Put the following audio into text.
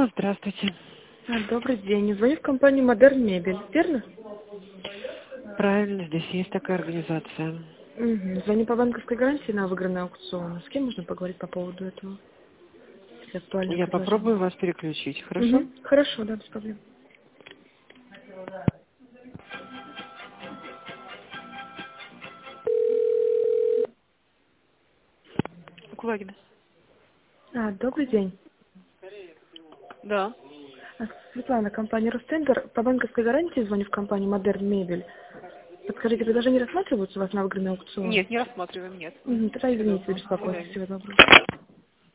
Здравствуйте. Добрый день. Звоню в компанию «Модерн Мебель», верно? Правильно, здесь есть такая организация. Угу. Звоню по банковской гарантии на выигранный аукцион. С кем можно поговорить по поводу этого? Если актуальное Я предложение. попробую вас переключить, хорошо? Угу. Хорошо, да, без проблем. Кулагина. Добрый день. Да. Светлана, компания «Ростендер». По банковской гарантии звоню в компанию «Модерн Мебель». Подскажите, предложения рассматриваются у вас на выигранный аукцион? Нет, не рассматриваем, нет. Угу. Тогда Всего извините за доброго. До беспокойство. свидания. Всего доброго.